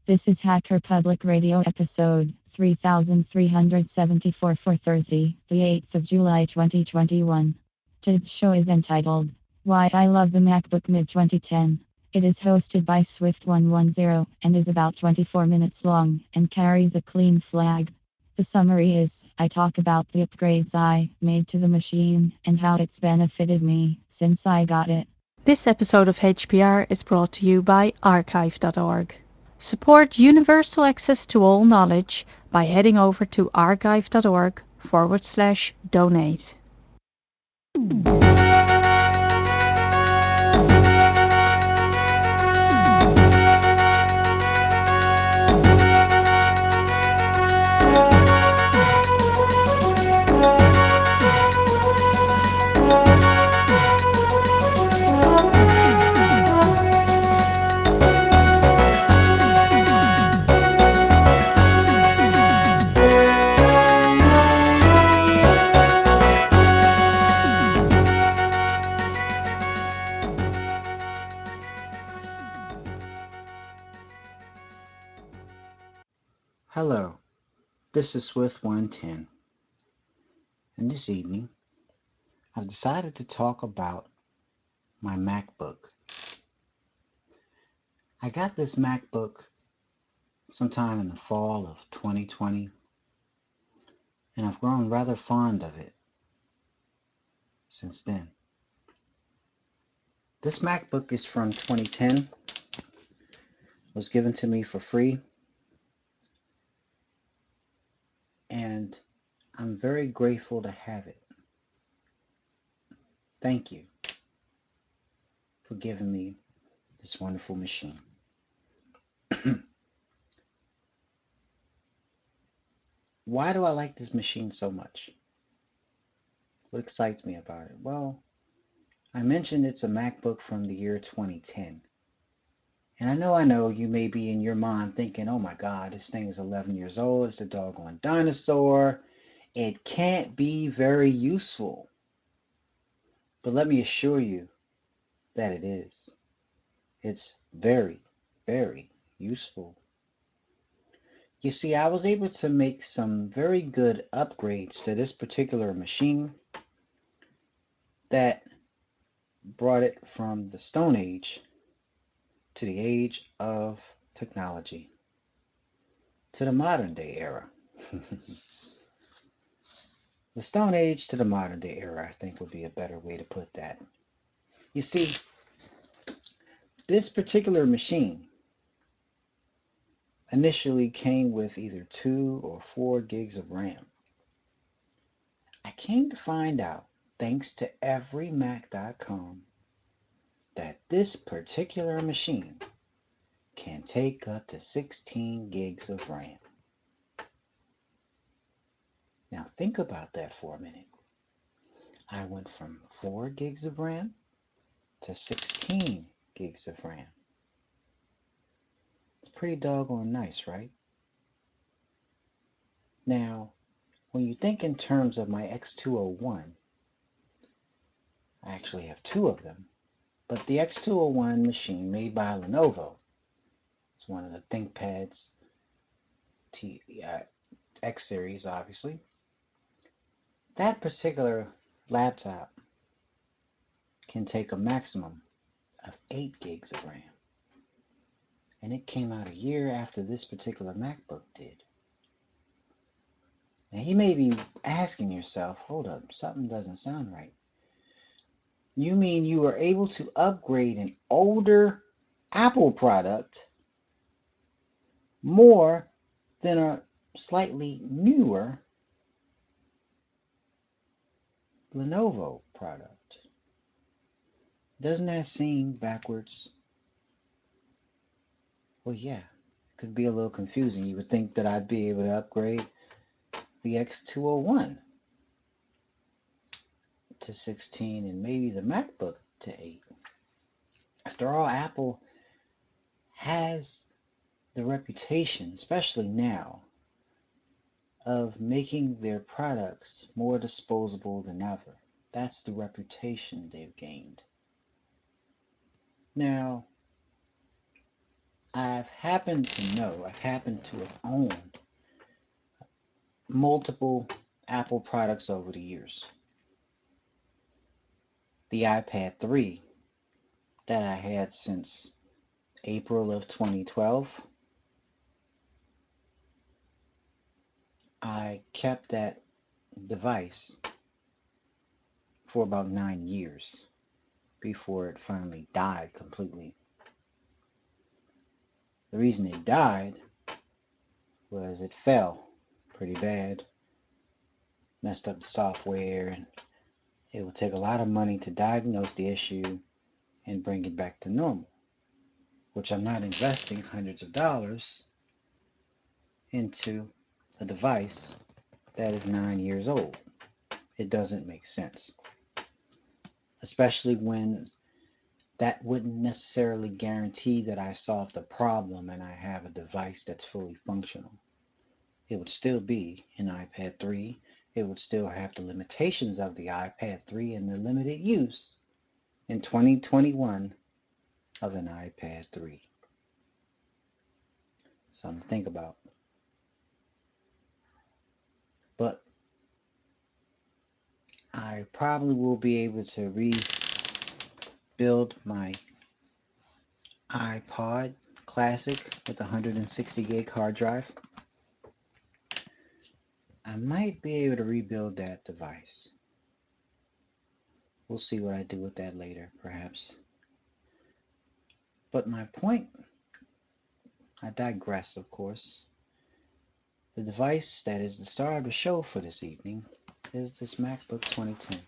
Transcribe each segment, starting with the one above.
This is Hacker Public Radio episode 3374 for Thursday, the 8th of July 2021. Today's show is entitled Why I Love the MacBook Mid 2010. It is hosted by Swift110 and is about 24 minutes long and carries a clean flag. The summary is I talk about the upgrades I made to the machine and how it's benefited me since I got it. This episode of HPR is brought to you by archive.org. Support universal access to all knowledge by heading over to archive.org/donate. Hello, this is Swift 110, and this evening I've decided to talk about my MacBook. I got this MacBook sometime in the fall of 2020, and I've grown rather fond of it since then. This MacBook is from 2010, was given to me for free, and I'm very grateful to have it. Thank you for giving me this wonderful machine. Why do I like this machine so much? What excites me about it? Well, I mentioned it's a MacBook from the year 2010. And I know you may be in your mind thinking, oh my God, this thing is 11 years old. It's a doggone dinosaur. It can't be very useful. But let me assure you that it is. It's very, very useful. You see, I was able to make some very good upgrades to this particular machine that brought it from the Stone Age to the age of technology, to the modern day era. The Stone Age to the modern day era, I think, would be a better way to put that. You see, this particular machine initially came with either 2 or 4 gigs of RAM. I came to find out, thanks to everymac.com, that this particular machine can take up to 16 gigs of RAM. Now think about that for a minute. I went from 4 gigs of RAM to 16 gigs of RAM. It's pretty doggone nice, right? Now, when you think in terms of my X201, I actually have 2 of them, but the X201 machine made by Lenovo, it's one of the ThinkPads X series, obviously. That particular laptop can take a maximum of 8 gigs of RAM, and it came out a year after this particular MacBook did. Now, you may be asking yourself, hold up, something doesn't sound right. You mean you were able to upgrade an older Apple product more than a slightly newer Lenovo product? Doesn't that seem backwards? Well, yeah, it could be a little confusing. You would think that I'd be able to upgrade the X201 to 16 and maybe the MacBook to 8. After all, Apple has the reputation, especially now, of making their products more disposable than ever. That's the reputation they've gained. Now, I've happened to have owned multiple Apple products over the years. The iPad 3 that I had since April of 2012, I kept that device for about 9 years before it finally died completely. The reason it died was it fell pretty bad, messed up the software, and it would take a lot of money to diagnose the issue and bring it back to normal, which I'm not investing hundreds of dollars into a device that is 9 years old. It doesn't make sense, especially when that wouldn't necessarily guarantee that I solved the problem and I have a device that's fully functional. It would still be an iPad 3. It would still have the limitations of the iPad 3 and the limited use in 2021 of an iPad 3. Something to think about. But I probably will be able to rebuild my iPod Classic with 160 gig hard drive. I might be able to rebuild that device. We'll see what I do with that later, perhaps. But my point, I digress, of course. The device that is the star of the show for this evening is this MacBook 2010.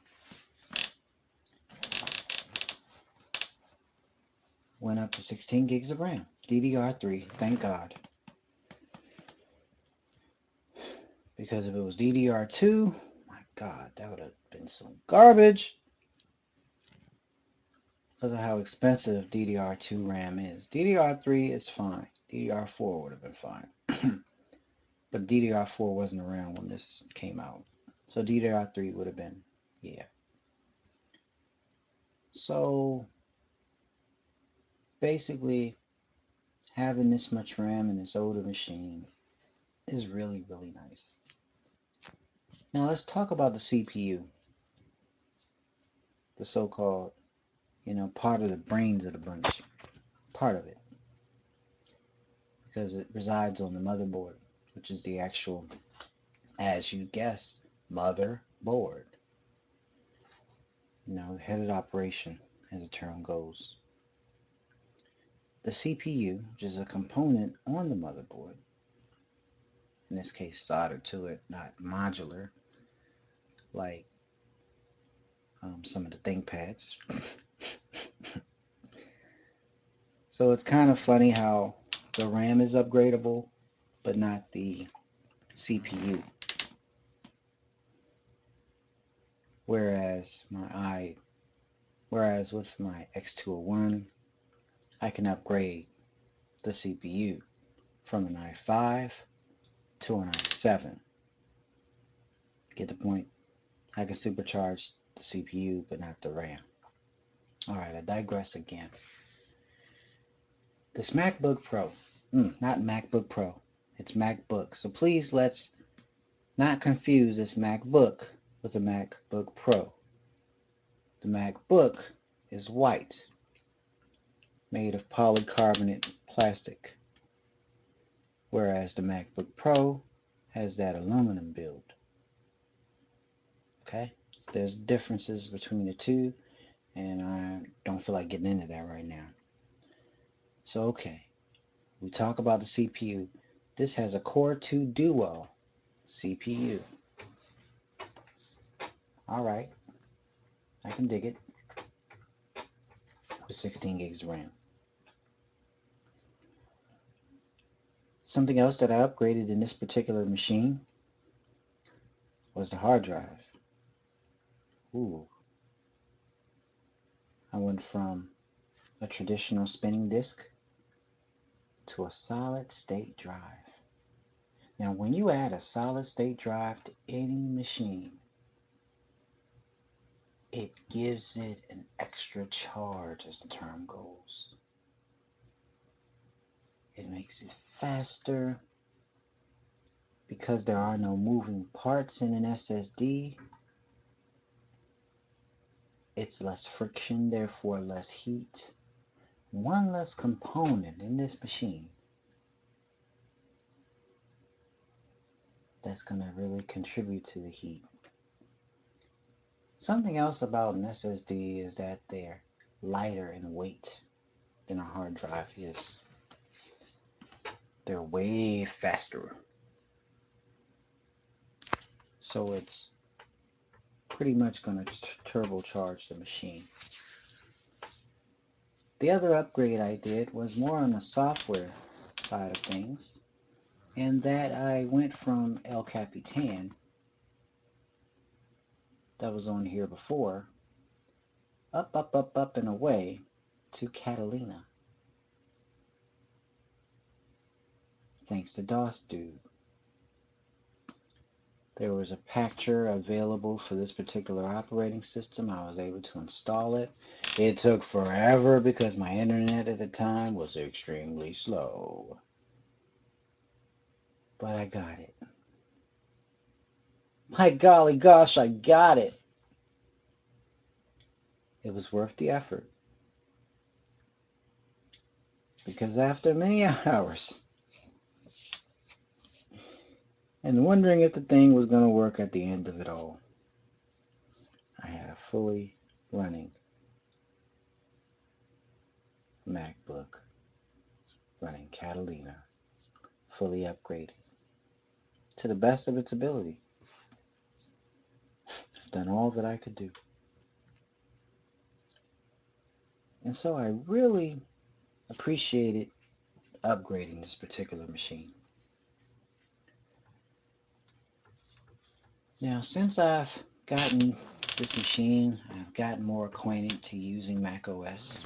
Went up to 16 gigs of RAM, DDR3, thank God. Because if it was DDR2, my God, that would have been some garbage. Because of how expensive DDR2 RAM is. DDR3 is fine. DDR4 would have been fine. But DDR4 wasn't around when this came out. So DDR3 would have been, yeah. So basically, having this much RAM in this older machine is really, really nice. Now let's talk about the CPU. The so-called, part of the brains of the bunch. Part of it. Because it resides on the motherboard, which is the actual, as you guessed, motherboard. The head of operation, as the term goes. The CPU, which is a component on the motherboard, in this case soldered to it, not modular, like some of the ThinkPads. So it's kind of funny how the RAM is upgradable, but not the CPU. Whereas with my X201, I can upgrade the CPU from an i5 to an i7. Get the point? I can supercharge the CPU, but not the RAM. Alright, I digress again. This MacBook Pro, not MacBook Pro, it's MacBook. So please let's not confuse this MacBook with the MacBook Pro. The MacBook is white, made of polycarbonate plastic, whereas the MacBook Pro has that aluminum build. Okay, so there's differences between the two, and I don't feel like getting into that right now. So okay, we talk about the CPU. This has a Core 2 Duo CPU. Alright, I can dig it. With 16 gigs of RAM. Something else that I upgraded in this particular machine was the hard drive. Ooh. I went from a traditional spinning disk to a solid state drive. Now, when you add a solid state drive to any machine, it gives it an extra charge, as the term goes. It makes it faster. Because there are no moving parts in an SSD, it's less friction, therefore less heat. One less component in this machine that's going to really contribute to the heat. Something else about an SSD is that they're lighter in weight than a hard drive is. They're way faster. So it's pretty much going to turbocharge the machine. The other upgrade I did was more on the software side of things, and that I went from El Capitan, that was on here before, up and away to Catalina. Thanks to DOS Dude. There was a patcher available for this particular operating system. I was able to install it. It took forever because my internet at the time was extremely slow. But I got it. My golly gosh, I got it. It was worth the effort. Because after many hours and wondering if the thing was going to work at the end of it all, I had a fully running MacBook running Catalina, fully upgraded to the best of its ability. I've done all that I could do. And so I really appreciated upgrading this particular machine. Now, since I've gotten this machine, I've gotten more acquainted to using Mac OS.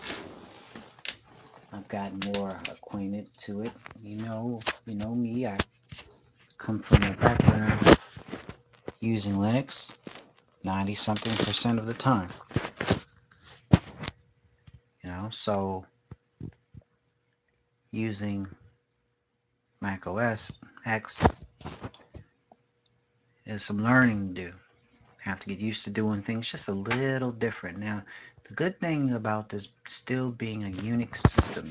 I've gotten more acquainted to it. You know me, I come from a background of using Linux 90-something% of the time. So using Mac OS X is some learning to do. Have to get used to doing things just a little different. Now, the good thing about this still being a Unix system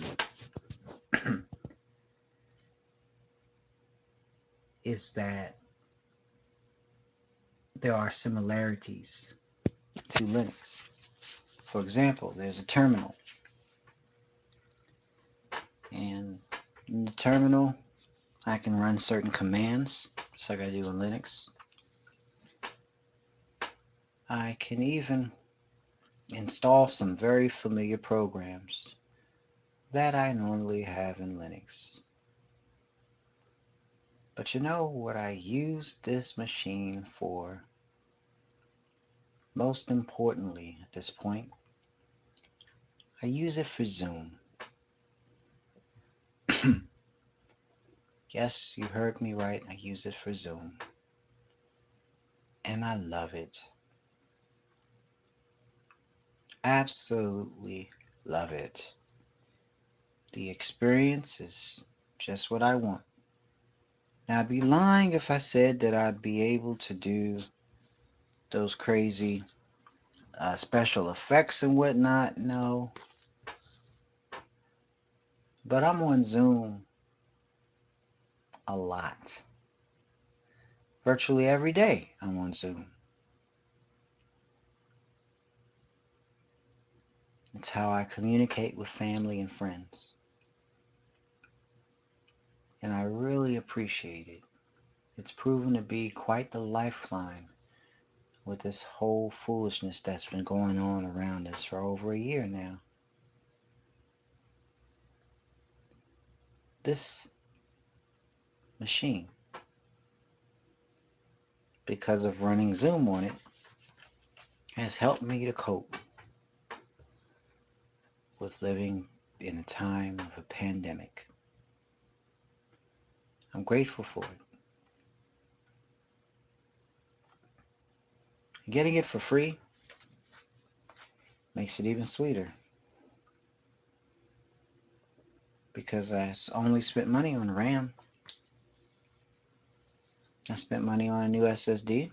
is that there are similarities to Linux. For example, there's a terminal, and in the terminal I can run certain commands just like I do in Linux. I can even install some very familiar programs that I normally have in Linux. But you know what I use this machine for most importantly at this point? I use it for Zoom. Yes, you heard me right. I use it for Zoom. And I love it. Absolutely love it. The experience is just what I want. Now, I'd be lying if I said that I'd be able to do those crazy special effects and whatnot. No. But I'm on Zoom a lot. Virtually every day I'm on Zoom. It's how I communicate with family and friends. And I really appreciate it. It's proven to be quite the lifeline with this whole foolishness that's been going on around us for over a year now. This machine, because of running Zoom on it, has helped me to cope with living in a time of a pandemic. I'm grateful for it. Getting it for free makes it even sweeter. because I only spent money on RAM. I spent money on a new SSD.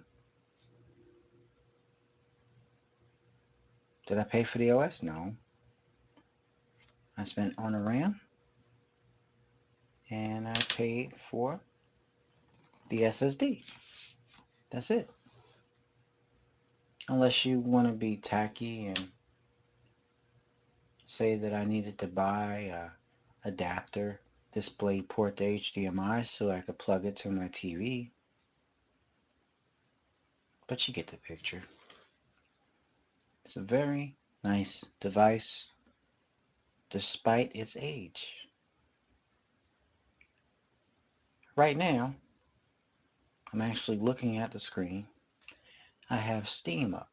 Did I pay for the OS? No. I spent on a RAM and I paid for the SSD. That's it. Unless you want to be tacky and say that I needed to buy a adapter display port to HDMI so I could plug it to my TV. But you get the picture. It's a very nice device despite its age. Right now, I'm actually looking at the screen. I have Steam up.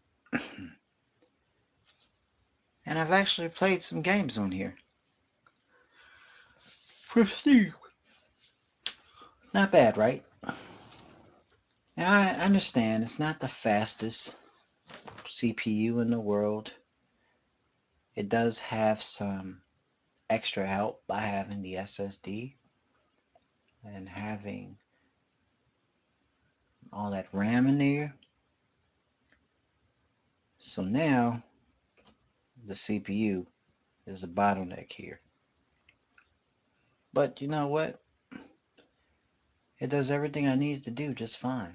And I've actually played some games on here. For Steam. Not bad, right? Now, I understand it's not the fastest CPU in the world. It does have some extra help by having the SSD and having all that RAM in there. So now the CPU is the bottleneck here. But you know what? It does everything I need it to do just fine.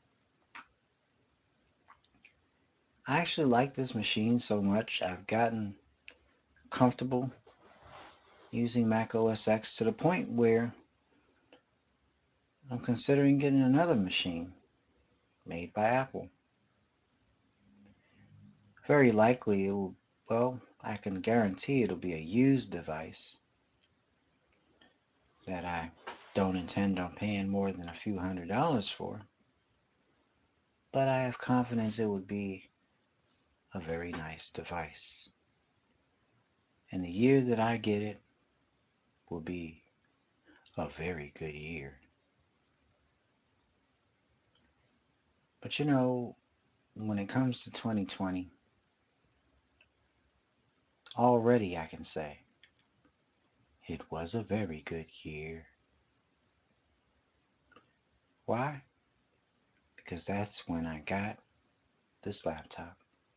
I actually like this machine so much, I've gotten comfortable using Mac OS X to the point where I'm considering getting another machine made by Apple. Very likely it will, well, I can guarantee it'll be a used device that I don't intend on paying more than a few $100s for. But I have confidence it would be a very nice device. And the year that I get it will be a very good year. But you know, when it comes to 2020, already I can say it was a very good year. Why? Because that's when I got this laptop.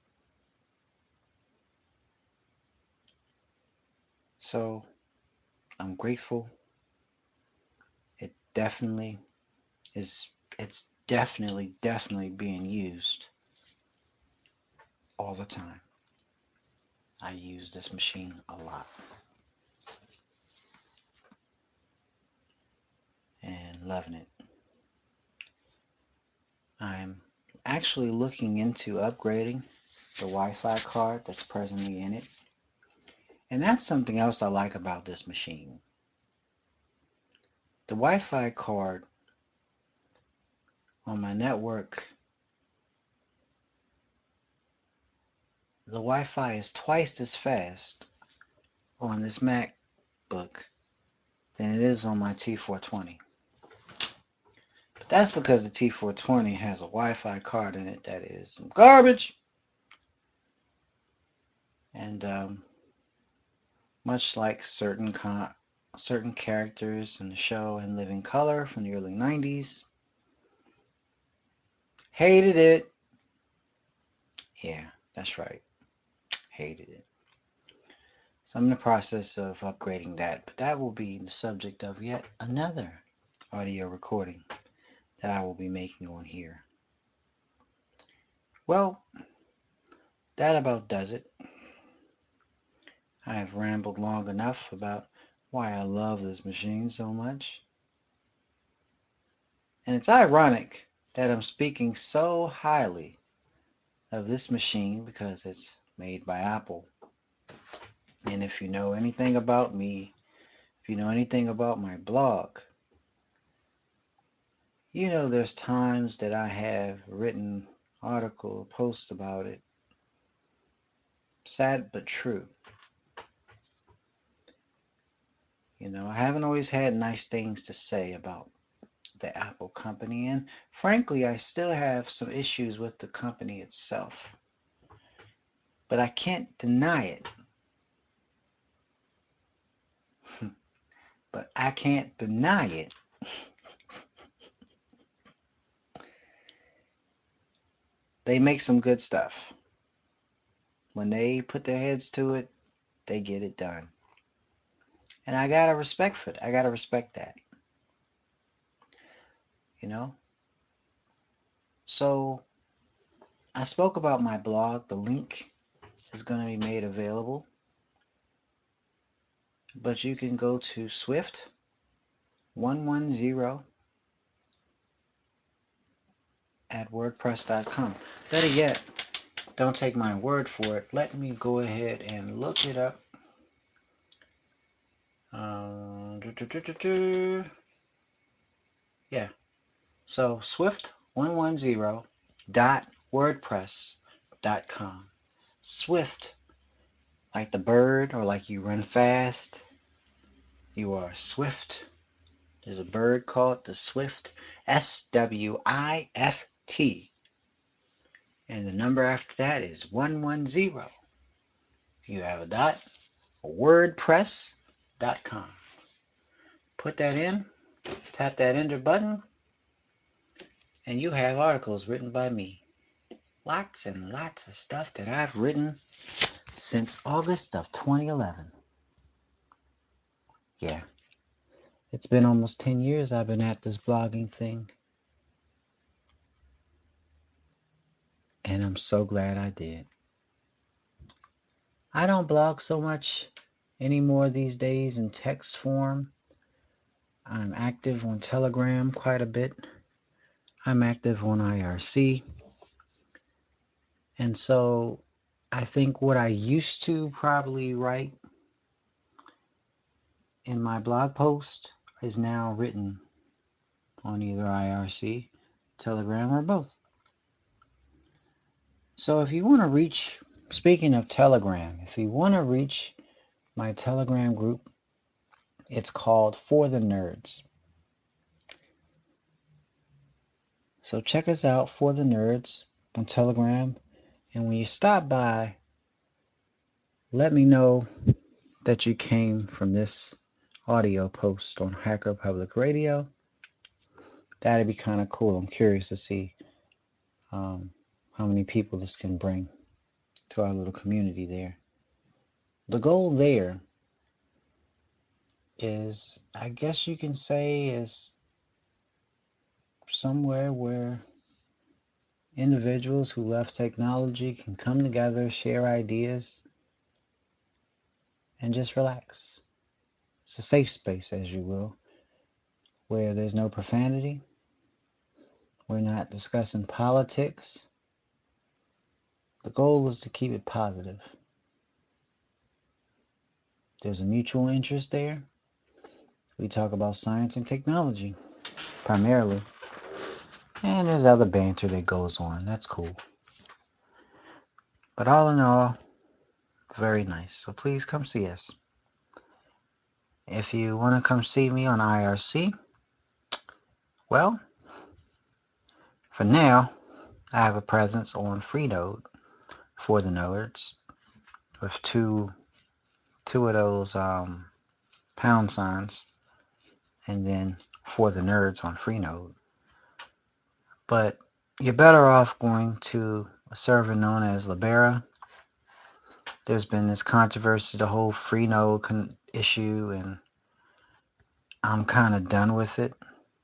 So I'm grateful. It definitely is, it's definitely being used all the time. I use this machine a lot and loving it. I'm actually looking into upgrading the Wi-Fi card that's presently in it. And that's something else I like about this machine. The Wi-Fi card on my network, the Wi-Fi is twice as fast on this MacBook than it is on my T420. But that's because the T420 has a Wi-Fi card in it that is some garbage. And much like certain characters in the show In Living Color from the early 90s, hated it. Yeah, that's right. Hated it. So I'm in the process of upgrading that, but that will be the subject of yet another audio recording that I will be making on here. Well, that about does it. I have rambled long enough about why I love this machine so much. And it's ironic that I'm speaking so highly of this machine because it's made by Apple. And if you know anything about me, if you know anything about my blog, you know there's times that I have written article, post about it. Sad but true. You know, I haven't always had nice things to say about the Apple company, and frankly, I still have some issues with the company itself. But I can't deny it. but I can't deny it. They make some good stuff. When they put their heads to it, they get it done. And I gotta respect for it. I gotta respect that, you know? So I spoke about my blog. The link is gonna be made available. But you can go to Swift 110 at WordPress.com. Better yet, don't take my word for it. Let me go ahead and look it up. Yeah. So Swift110.wordpress.com. Swift, like the bird or like you run fast. You are swift. There's a bird called the swift. SWIFT. And the number after that is 110. You have a dot. WordPress.com. Put that in. Tap that enter button. And you have articles written by me. Lots and lots of stuff that I've written since August of 2011. Yeah, it's been almost 10 years I've been at this blogging thing. And I'm so glad I did. I don't blog so much anymore these days in text form. I'm active on Telegram quite a bit. I'm active on IRC. And so I think what I used to probably write in my blog post is now written on either IRC, Telegram, or both. So if you want to reach, speaking of Telegram, if you want to reach my Telegram group, it's called For the Nerds. So check us out, For the Nerds, on Telegram. And when you stop by, let me know that you came from this audio post on Hacker Public Radio. That'd be kind of cool. I'm curious to see how many people this can bring to our little community there. The goal there is, I guess you can say, is somewhere where individuals who love technology can come together, share ideas, and just relax. It's a safe space, as you will, where there's no profanity. We're not discussing politics. The goal is to keep it positive. There's a mutual interest there. We talk about science and technology, primarily. And there's other banter that goes on. That's cool. But all in all, very nice. So please come see us. If you want to come see me on IRC, well, for now, I have a presence on Freenode for the nerds with two of those pound signs, and then for the nerds on Freenode. But you're better off going to a server known as Libera. There's been this controversy, the whole Freenode issue, and I'm kind of done with it.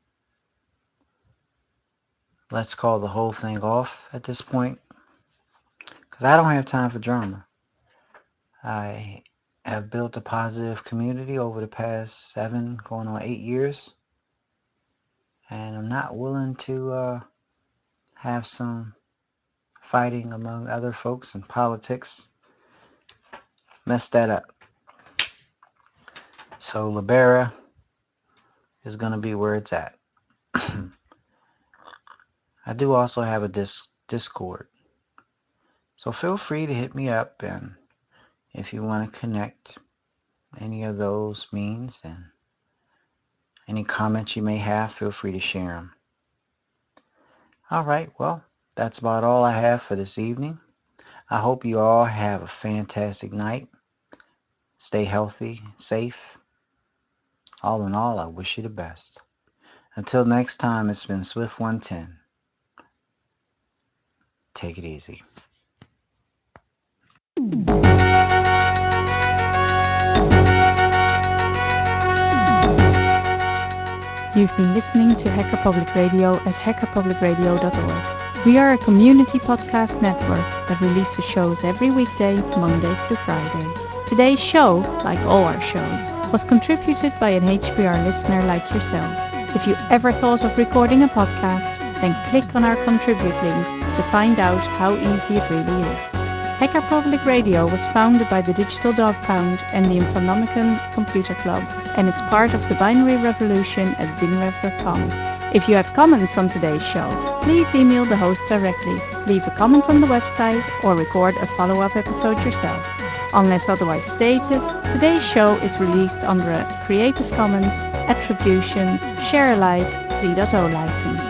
Let's call the whole thing off at this point, because I don't have time for drama. I have built a positive community over the past 7, going on 8 years, and I'm not willing to have some fighting among other folks in politics mess that up. So Libera is going to be where it's at. I do also have a Discord. So feel free to hit me up, and if you want to connect any of those means and any comments you may have, feel free to share them. All right, well, that's about all I have for this evening. I hope you all have a fantastic night. Stay healthy, safe, All in all, I wish you the best. Until next time, it's been Swift 110. Take it easy. You've been listening to Hacker Public Radio at hackerpublicradio.org. We are a community podcast network that releases shows every weekday, Monday through Friday. Today's show, like all our shows, was contributed by an HPR listener like yourself. If you ever thought of recording a podcast, then click on our contribute link to find out how easy it really is. Hacker Public Radio was founded by the Digital Dog Pound and the Infonomicon Computer Club and is part of the binary revolution at binrev.com. If you have comments on today's show, please email the host directly, leave a comment on the website, or record a follow-up episode yourself. Unless otherwise stated, today's show is released under a Creative Commons Attribution Share Alike 3.0 license.